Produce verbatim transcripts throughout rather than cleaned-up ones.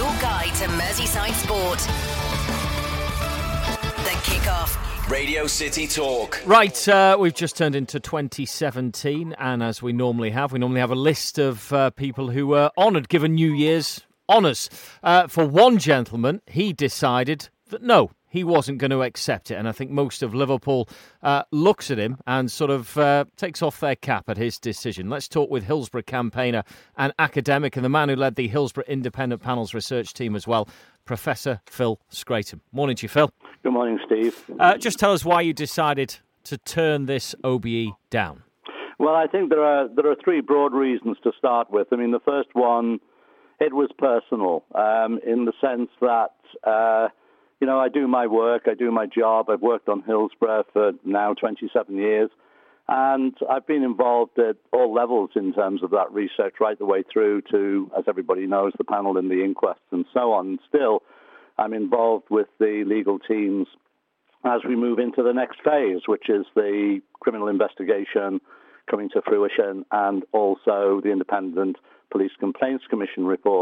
guide to Merseyside sport. The Kickoff. Radio City Talk. Right, uh, we've just turned into twenty seventeen, and as we normally have, we normally have a list of uh, people who were honoured, given New Year's honours. Uh, for one gentleman, he decided that no, he wasn't going to accept it, and I think most of Liverpool uh, looks at him and sort of uh, takes off their cap at his decision. Let's talk with Hillsborough campaigner and academic, and the man who led the Hillsborough Independent Panel's research team as well, Professor Phil Scraton. Morning to you, Phil. Good morning, Steve. Uh, just tell us why you decided to turn this O B E down. Well, I think there are there are three broad reasons to start with. I mean, the first one, it was personal, um, in the sense that, uh, you know, I do my work, I do my job. I've worked on Hillsborough for now twenty-seven years, and I've been involved at all levels in terms of that research, right the way through to, as everybody knows, the panel and the inquests and so on. Still, I'm involved with the legal teams as we move into the next phase, which is the criminal investigation coming to fruition and also the Independent Police Complaints Commission report.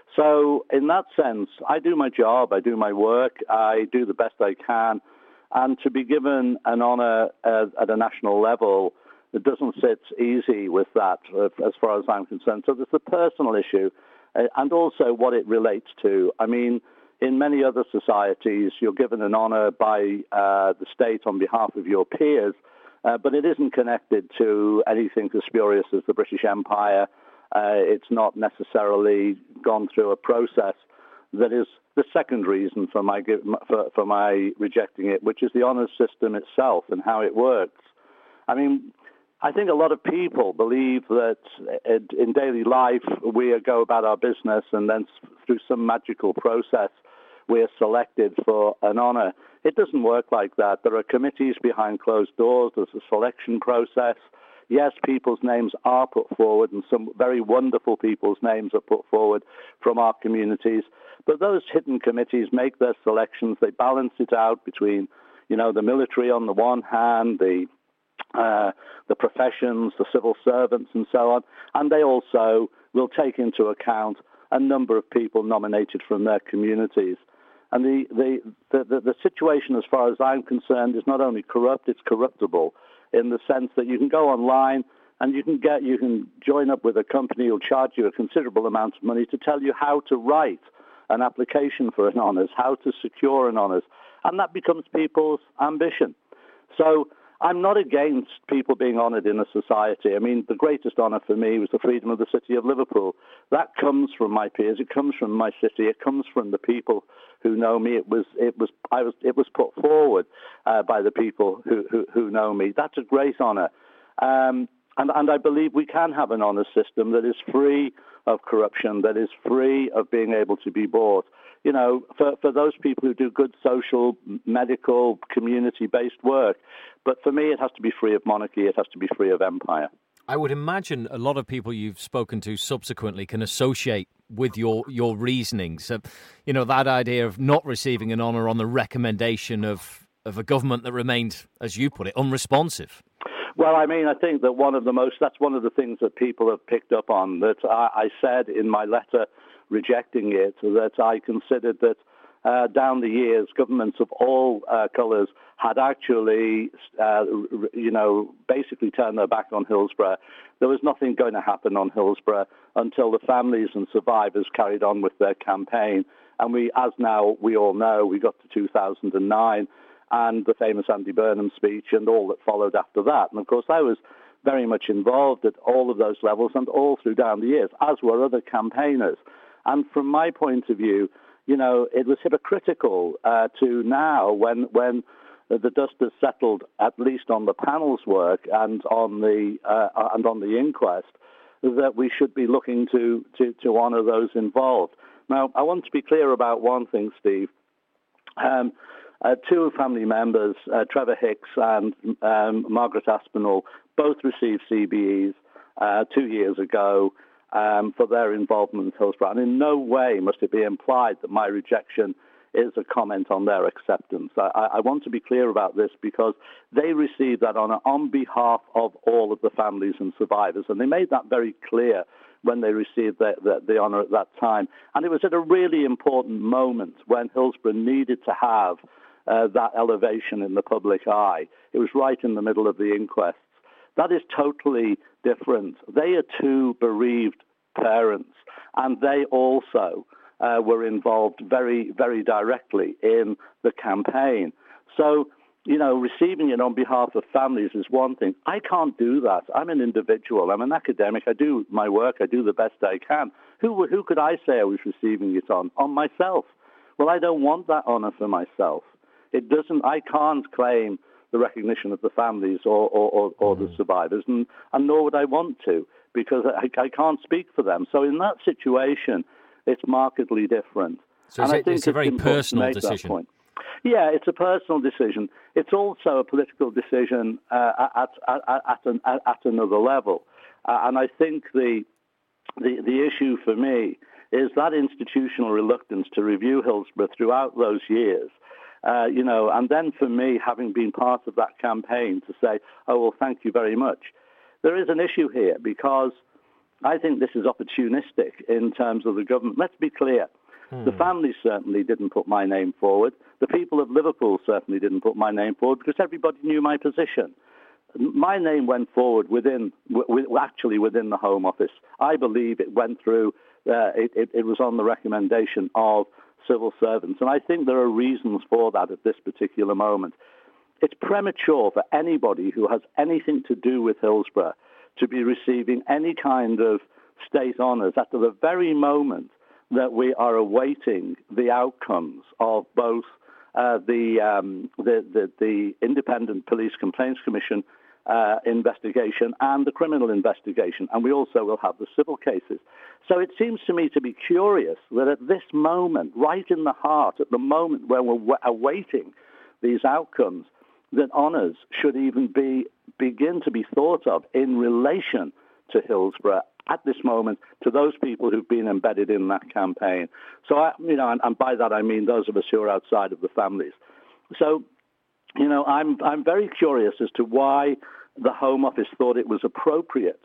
So in that sense, I do my job, I do my work, I do the best I can, and to be given an honour uh, at a national level, it doesn't sit easy with that uh, as far as I'm concerned. So there's the personal issue uh, and also what it relates to. I mean, in many other societies, you're given an honour by uh, the state on behalf of your peers, uh, but it isn't connected to anything as spurious as the British Empire. Uh, it's not necessarily gone through a process that is the second reason for my for, for my rejecting it, which is the honours system itself and how it works. I mean, I think a lot of people believe that in daily life we go about our business and then through some magical process we're selected for an honour. It doesn't work like that. There are committees behind closed doors. There's a selection process. Yes, people's names are put forward, and some very wonderful people's names are put forward from our communities. But those hidden committees make their selections. They balance it out between, you know, the military on the one hand, the uh, the professions, the civil servants, and so on. And they also will take into account a number of people nominated from their communities. And the the, the, the, the situation, as far as I'm concerned, is not only corrupt, it's corruptible, in the sense that you can go online and you can get you can join up with a company who'll charge you a considerable amount of money to tell you how to write an application for an honours, how to secure an honours, and that becomes people's ambition. So I'm not against people being honoured in a society. I mean, the greatest honour for me was the freedom of the city of Liverpool. That comes from my peers. It comes from my city. It comes from the people who know me. It was, it was, I was, it was put forward uh, by the people who, who, who know me. That's a great honour, um, and and I believe we can have an honour system that is free of corruption, that is free of being able to be bought. You know, for, for those people who do good social, medical, community-based work. But for me, it has to be free of monarchy. It has to be free of empire. I would imagine a lot of people you've spoken to subsequently can associate with your, your reasonings. Uh, you know, that idea of not receiving an honour on the recommendation of, of a government that remained, as you put it, unresponsive. Well, I mean, I think that one of the most, that's one of the things that people have picked up on, that I, I said in my letter rejecting it, that I considered that uh, down the years, governments of all uh, colours had actually, uh, you know, basically turned their back on Hillsborough. There was nothing going to happen on Hillsborough until the families and survivors carried on with their campaign. And we, as now we all know, we got to two thousand nine and the famous Andy Burnham speech and all that followed after that. And of course, I was very much involved at all of those levels and all through down the years, as were other campaigners. And from my point of view, you know, it was hypocritical uh, to now, when when the dust has settled, at least on the panel's work and on the uh, and on the inquest, that we should be looking to to, to honour those involved. Now, I want to be clear about one thing, Steve. Um, uh, two family members, uh, Trevor Hicks and um, Margaret Aspinall, both received C B Es uh, two years ago. Um, for their involvement in Hillsborough. And in no way must it be implied that my rejection is a comment on their acceptance. I, I want to be clear about this because they received that honour on behalf of all of the families and survivors, and they made that very clear when they received the, the, the honour at that time. And it was at a really important moment when Hillsborough needed to have uh, that elevation in the public eye. It was right in the middle of the inquests. That is totally different. They are two bereaved parents, and they also uh, were involved very, very directly in the campaign. So, you know, receiving it on behalf of families is one thing. I can't do that. I'm an individual. I'm an academic. I do my work. I do the best I can. Who, who could I say I was receiving it on? On myself. Well, I don't want that honour for myself. It doesn't. I can't claim the recognition of the families or, or, or, or the survivors, and, and nor would I want to, because I, I can't speak for them. So in that situation, it's markedly different. So it's, it, it's a very personal decision. Yeah, it's a personal decision. It's also a political decision uh, at, at, at, an, at another level. Uh, and I think the, the the issue for me is that institutional reluctance to review Hillsborough throughout those years. Uh, you know, and then for me, having been part of that campaign, to say, oh, well, thank you very much. There is an issue here because I think this is opportunistic in terms of the government. Let's be clear. Hmm. The families certainly didn't put my name forward. The people of Liverpool certainly didn't put my name forward because everybody knew my position. My name went forward within, w- actually within the Home Office. I believe it went through, uh, it, it, it was on the recommendation of civil servants. And I think there are reasons for that at this particular moment. It's premature for anybody who has anything to do with Hillsborough to be receiving any kind of state honours at the very moment that we are awaiting the outcomes of both uh, the, um, the, the the Independent Police Complaints Commission uh, investigation and the criminal investigation. And we also will have the civil cases. So it seems to me to be curious that at this moment, right in the heart, at the moment where we're awaiting these outcomes, that honours should even be begin to be thought of in relation to Hillsborough at this moment to those people who've been embedded in that campaign. So, I, you know, and, and by that I mean those of us who are outside of the families. So, you know, I'm I'm very curious as to why the Home Office thought it was appropriate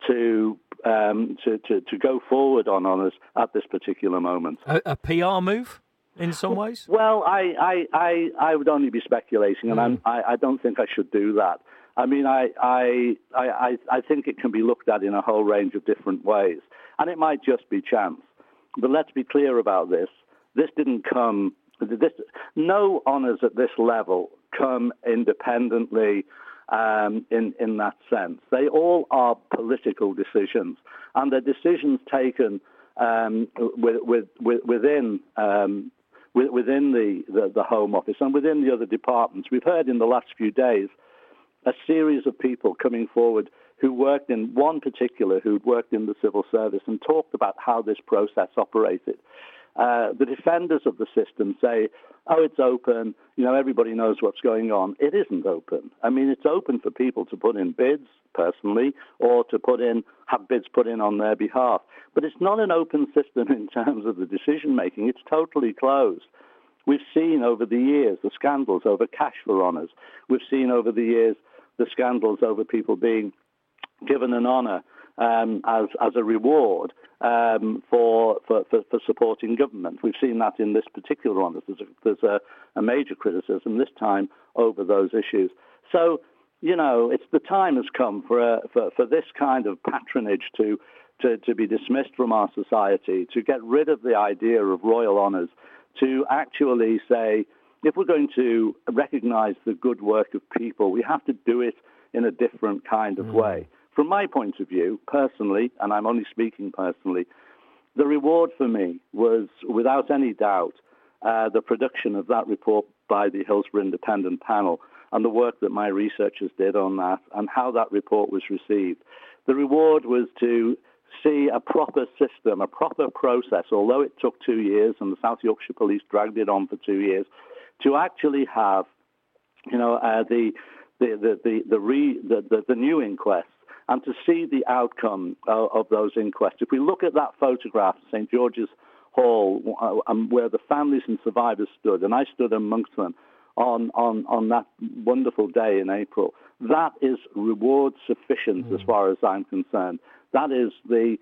to um, to, to, to go forward on honours at this particular moment. A, a P R move in some ways? Well, I, I, I, I would only be speculating, and mm. I, I don't think I should do that. I mean, I, I, I, I think it can be looked at in a whole range of different ways, and it might just be chance. But let's be clear about this. This didn't come, this, no honours at this level come independently um, in, in that sense. They all are political decisions, and they're decisions taken um, with, with, with, within um, within the, the, the Home Office and within the other departments. We've heard in the last few days a series of people coming forward who worked in one particular, who'd worked in the civil service and talked about how this process operated. Uh, the defenders of the system say, oh, it's open, you know, everybody knows what's going on. It isn't open. I mean, it's open for people to put in bids, personally, or to put in, have bids put in on their behalf. But it's not an open system in terms of the decision-making. It's totally closed. We've seen over the years the scandals over cash for honours. We've seen over the years the scandals over people being given an honour um, as as a reward um, for, for, for, for supporting government. We've seen that in this particular honour. There's, a, there's a, a major criticism this time over those issues. So, you know, it's the time has come for a, for, for this kind of patronage to, to, to be dismissed from our society, to get rid of the idea of royal honours, to actually say, if we're going to recognise the good work of people, we have to do it in a different kind of mm. way. From my point of view, personally, and I'm only speaking personally, the reward for me was, without any doubt, uh, the production of that report by the Hillsborough Independent Panel and the work that my researchers did on that and how that report was received. The reward was to see a proper system, a proper process, although it took two years and the South Yorkshire Police dragged it on for two years, to actually have, you know, uh, the, the, the, the, the, re, the, the, the new inquests and to see the outcome of, of those inquests. If we look at that photograph of St George's Hall, uh, um, where the families and survivors stood, and I stood amongst them on, on, on that wonderful day in April, that is reward sufficient mm. as far as I'm concerned. That is the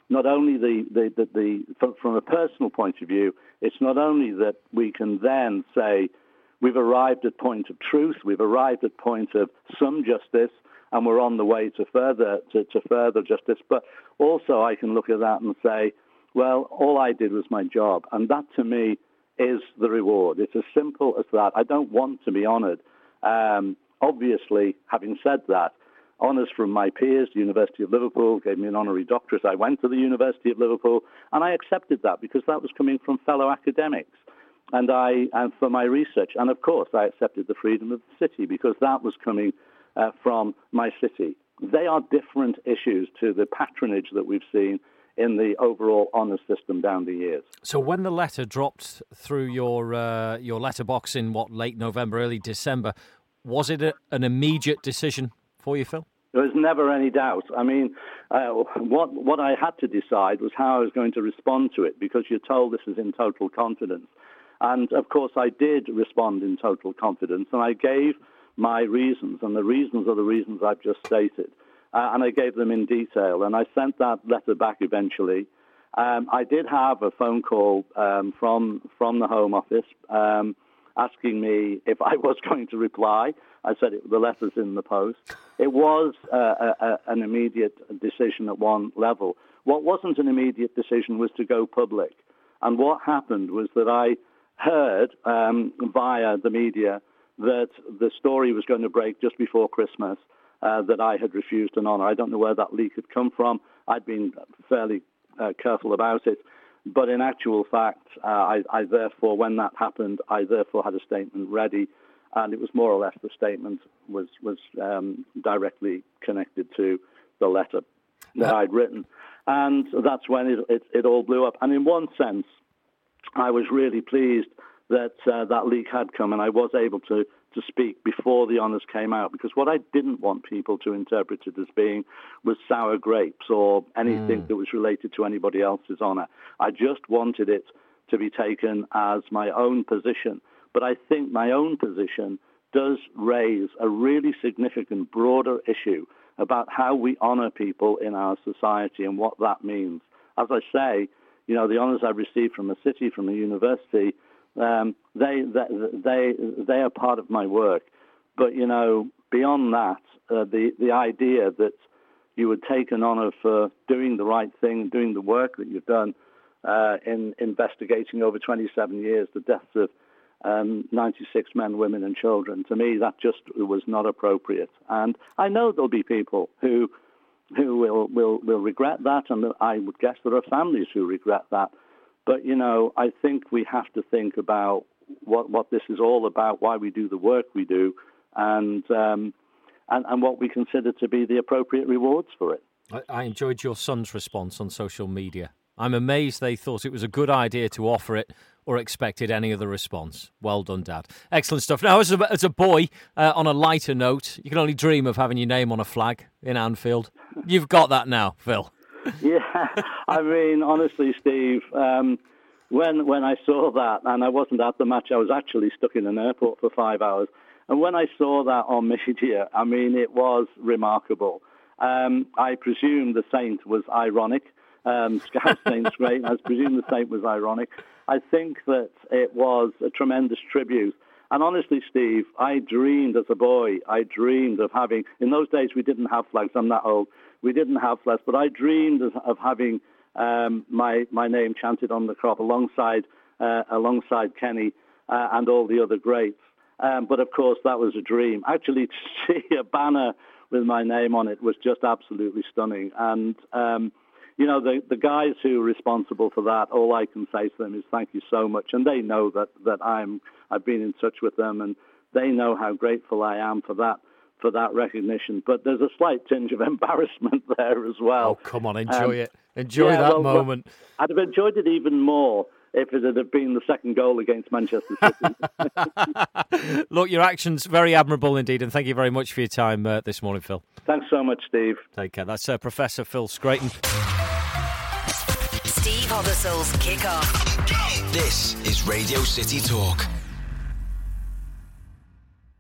not only the, the, the, the from, from a personal point of view, it's not only that we can then say we've arrived at point of truth, we've arrived at point of some justice, and we're on the way to further to, to further justice, but also I can look at that and say, well, all I did was my job, and that to me is the reward. It's as simple as that. I don't want to be honoured. Um, obviously, having said that, honours from my peers, the University of Liverpool gave me an honorary doctorate. I went to the University of Liverpool, and I accepted that because that was coming from fellow academics, and I and for my research. And of course, I accepted the freedom of the city because that was coming uh, from my city. They are different issues to the patronage that we've seen in the overall honours system down the years. So when the letter dropped through your uh, your letterbox in, what, late November, early December, was it a, an immediate decision for you, Phil? There was never any doubt. I mean, uh, what what I had to decide was how I was going to respond to it, because you're told this is in total confidence. And, of course, I did respond in total confidence, and I gave my reasons, and the reasons are the reasons I've just stated. Uh, and I gave them in detail, and I sent that letter back eventually. Um, I did have a phone call um, from from the Home Office um, asking me if I was going to reply. I said it, the letter's in the post. It was uh, a, a, an immediate decision at one level. What wasn't an immediate decision was to go public. And what happened was that I heard um, via the media that the story was going to break just before Christmas. Uh, that I had refused an honour. I don't know where that leak had come from. I'd been fairly uh, careful about it. But in actual fact, uh, I, I therefore, when that happened, I therefore had a statement ready, and it was more or less the statement was, was um, directly connected to the letter that I'd written. And that's when it, it, it all blew up. And in one sense, I was really pleased that uh, that leak had come, and I was able to to speak before the honours came out, because what I didn't want people to interpret it as being was sour grapes or anything mm. that was related to anybody else's honour. I just wanted it to be taken as my own position. But I think my own position does raise a really significant, broader issue about how we honour people in our society and what that means. As I say, you know, the honours I've received from the city, from the university, Um, they, they they they are part of my work, but you know, beyond that, uh, the the idea that you would take an honour for doing the right thing, doing the work that you've done uh, in investigating over twenty-seven years the deaths of um, ninety-six men, women, and children. To me, that just was not appropriate, and I know there'll be people who who will will will regret that, and I would guess there are families who regret that. But, you know, I think we have to think about what, what this is all about, why we do the work we do, and, um, and and what we consider to be the appropriate rewards for it. I, I enjoyed your son's response on social media. I'm amazed they thought it was a good idea to offer it or expected any other response. Well done, Dad. Excellent stuff. Now, as a, as a boy, uh, on a lighter note, you can only dream of having your name on a flag in Anfield. You've got that now, Phil. Yeah, I mean, honestly, Steve, um, when when I saw that, and I wasn't at the match, I was actually stuck in an airport for five hours. And when I saw that on media, I mean, it was remarkable. Um, I presume the Saint was ironic. Um, Scout Saint's great. I presume the Saint was ironic. I think that it was a tremendous tribute. And honestly, Steve, I dreamed as a boy, I dreamed of having, in those days we didn't have flags, I'm that old, we didn't have flags, but I dreamed of, of having um, my my name chanted on the crop alongside uh, alongside Kenny uh, and all the other greats. Um, but of course, that was a dream. Actually, to see a banner with my name on it was just absolutely stunning. And, um, you know, the, the guys who are responsible for that, all I can say to them is thank you so much. And they know that, that I'm, I've been in touch with them, and they know how grateful I am for that. for that recognition, but there's a slight tinge of embarrassment there as well. Oh, come on, enjoy um, it. Enjoy yeah, that well, moment. Well, I'd have enjoyed it even more if it had been the second goal against Manchester City. Look, your action's very admirable indeed, and thank you very much for your time uh, this morning, Phil. Thanks so much, Steve. Take care. That's uh, Professor Phil Scraton. Steve Hoddlesole's Kick-Off. This is Radio City Talk.